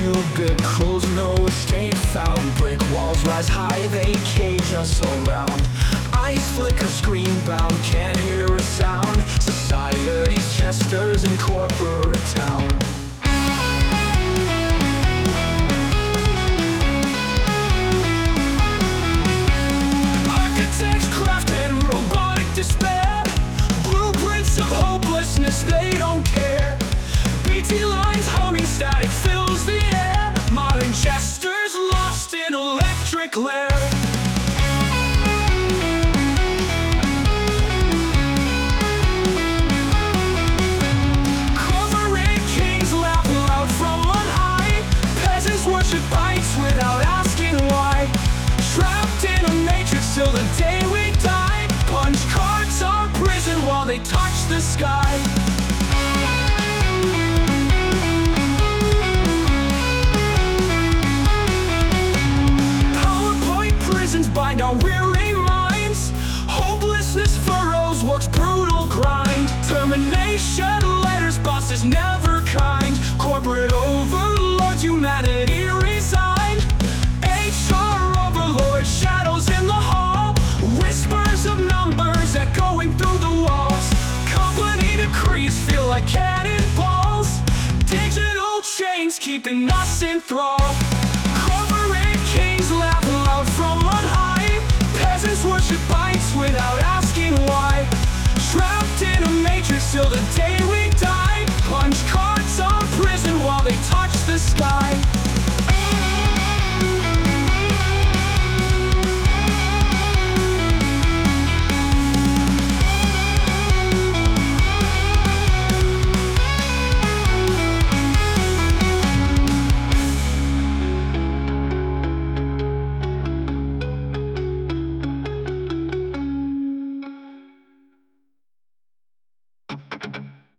Cubicles, no escape found. Brick walls rise high, they cage us around. Eyes flicker, screen bound, can't hear a sound. Society's chesters in corporate town. Architects craft and robotic despair. Blueprints of hopelessness, they don't care. BT lines humming, static fills the air. Modern jesters lost in electric glare. Corporate kings laugh loud from on high. Peasants worship bites without asking why. Trapped in a matrix till the day we die. Punch cards are prison while they touch the sky. Bind our weary minds. Hopelessness furrows work's brutal grind. Termination letters, bosses never kind. Corporate overlords, humanity resigned. HR overlord, shadows in the hall. Whispers of numbers echoing through the walls. Company decrees feel like cannonballs. Digital chains keeping us in thrall.